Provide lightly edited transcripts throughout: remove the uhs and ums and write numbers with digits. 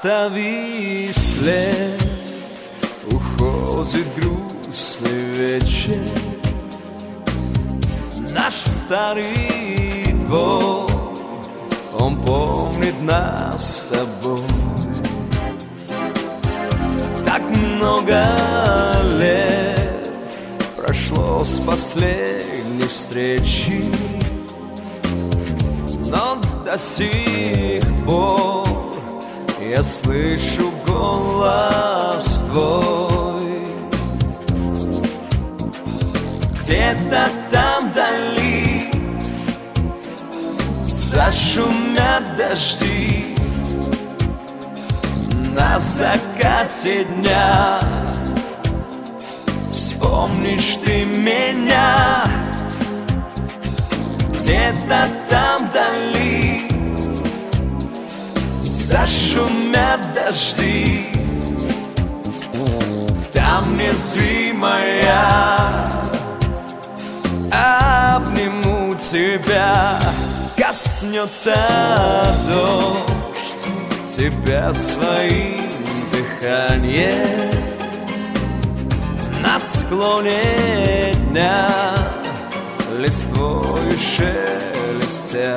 Оставив след, уходит грустный вечер. Наш старый двор, он помнит нас с тобой. Так много лет прошло с последней встречи, но до сих пор я слышу голос твой. Где-то там вдали зашумят дожди. На закате дня вспомнишь ты меня. Где-то там вдали зашумят дожди. Там незримая обниму тебя. Коснется дождь тебя своим дыханием. На склоне дня листвою шелестя.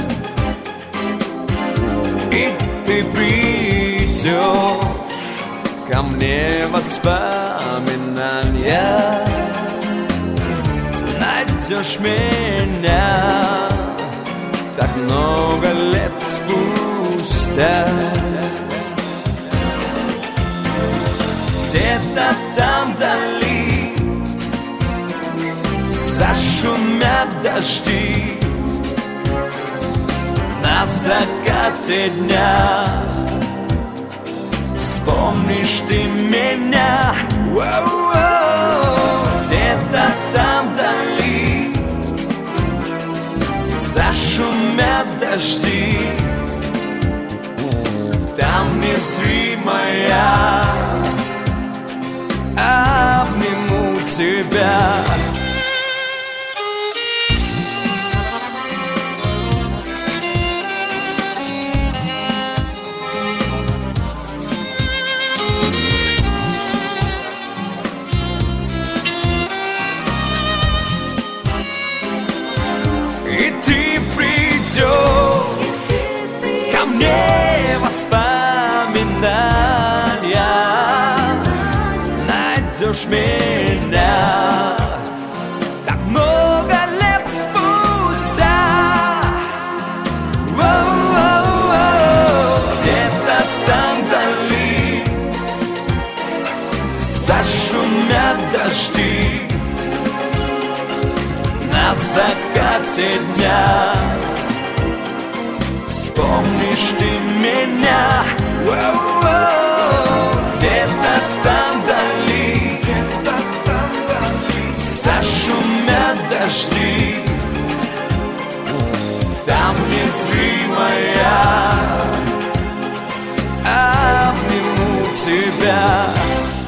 И ты придешь ко мне воспоминания. Найдешь меня так много лет спустя. Где-то там вдали зашумят дожди. На закате дня вспомнишь ты меня. Где-то там вдали зашумят дожди. Там незримая обниму тебя. И ты придешь ко мне воспоминания. Найдешь меня так много лет спустя. Где-то там вдали зашумят дожди. На закате дня вспомнишь ты меня. Где-то там вдали зашумят дожди. Там незримая обниму тебя.